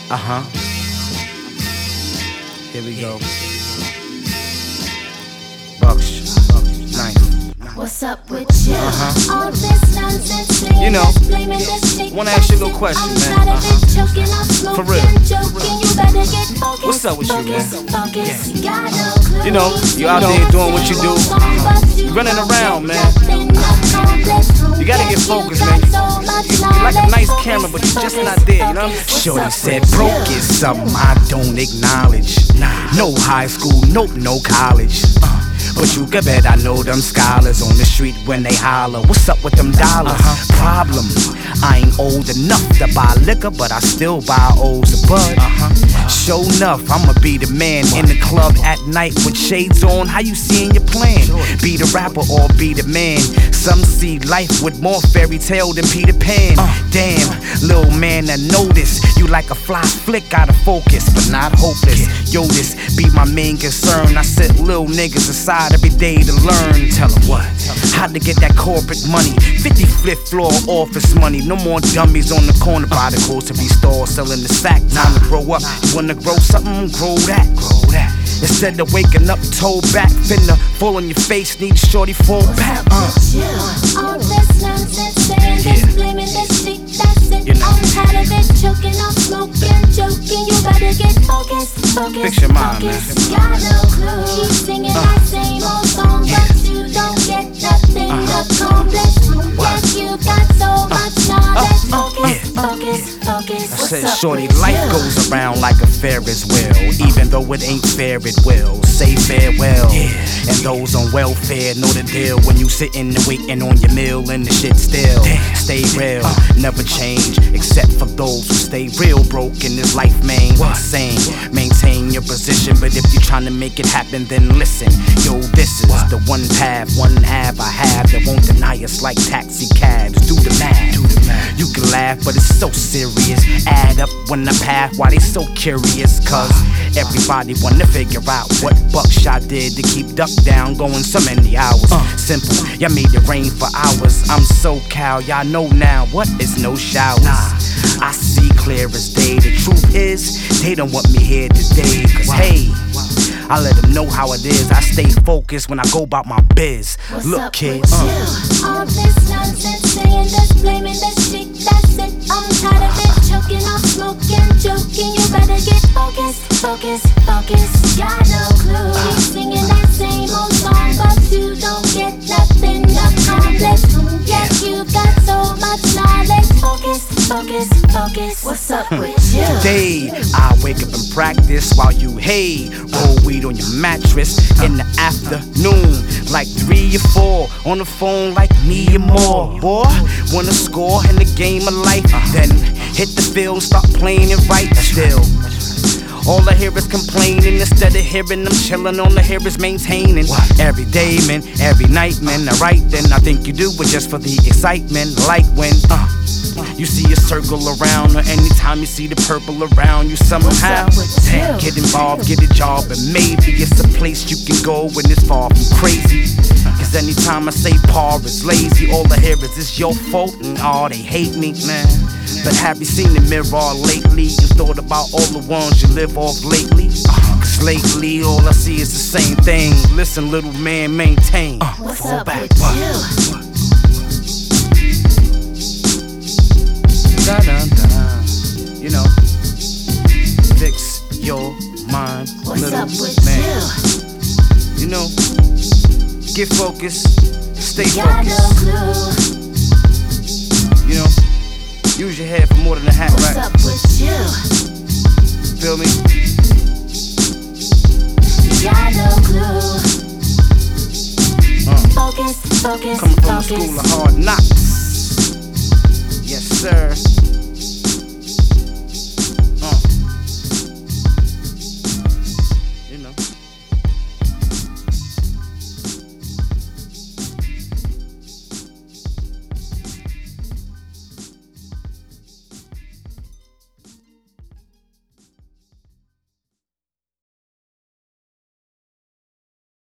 Here we go. Bucks, knife. What's up with you? All this nonsense, You know, wanna ask you a little question, man. For real. What's up with you, man? Yeah. You know, you out there doing what you do. You running around, man. You gotta get focused, man. You like a nice camera, but you're just not there, you know? Shorty said broke is something I don't acknowledge. No high school, nope, no college. But you can bet I know them scholars on the street when they holler, what's up with them dollars? Problem, I ain't old enough to buy liquor, but I still buy O's of bud. Sure enough, I'ma be the man in the club at night with shades on. How you seeing your plan? Be the rapper or be the man? Some see life with more fairy tale than Peter Pan. Damn, little man, I notice you like a fly flick out of focus, but not hopeless. Yo, this be my main concern. I sit little niggas aside every day to learn. Tell them what? How to get that corporate money. 55th floor office money. No more dummies on the corner by the grocery store selling the sack. Time to grow up. You wanna grow something? Grow that. Grow that. Instead of waking up toe back, finna fall on your face, need a shorty fall back. All this nonsense, saying this, blaming this shit, that's it. I'm tired of it, choking on smoking, joking. You better get focused, focused, Fix your mind, man. Got no clue. Keep singing that same old song, but you don't get nothing accomplished. Yes, you got so much knowledge. Focus, focus, focus. I said, shorty, life goes around like a Ferris wheel. Even though it ain't fair, it will. Say farewell. And those on welfare know the deal. When you sitting and waiting on your meal and the shit still stay real, never change. Except for those who stay real broke in this life, man. Insane. Maintain your position, but if you trying to make it happen, then listen. Yo, this is the one path, one half I have that won't deny us like taxi cabs. Do the math. You can laugh, but it's so serious. Add up when the path, why they so curious? Cause everybody wanna figure out what Buckshot did to keep Duck down going so many hours. Simple, y'all made it rain for hours. I'm SoCal, y'all know now what is no showers. I see clear as day. The truth is, they don't want me here today. Cause hey, I let them know how it is. I stay focused when I go about my biz. Look, kids. All this nonsense, saying this, blaming this shit, that's it. I'm tired of it, choking on smoking, joking. You better get focused, focused, focused. Got no clue. Keep singing that same old song, but you don't get nothing accomplished. Yes, you got so much knowledge. Focus, focus, focus. What's up with you? Today, I wake up and practice while you roll weed on your mattress in the afternoon. Like 3 or 4 on the phone like me and more. Boy, wanna score in the game of life? Then hit the field, start playing it right still. All I hear is complaining instead of hearing them chillin'. All I hear is maintaining. Every day, man, every night, man. Alright then, I think you do it just for the excitement. Like when you see a circle around, or anytime you see the purple around you somehow. Get involved, get a job, and maybe it's a place you can go when it's far from crazy. Cause anytime I say Paul is lazy, all I hear is it's your fault and they hate me, man. But have you seen the mirror lately and thought about all the ones you live off lately? Cause lately all I see is the same thing. Listen, little man, maintain. What's Fall up back. with you? Dun, dun, dun. You know, fix your mind, What's little up with man. you? You know, get focused, stay Got no focused. clue. You know, use your head for more than a hat, What's right? up with you? Feel me? Got no clue. Focus, focus, Coming from the focus. school of hard knocks. Yes, sir.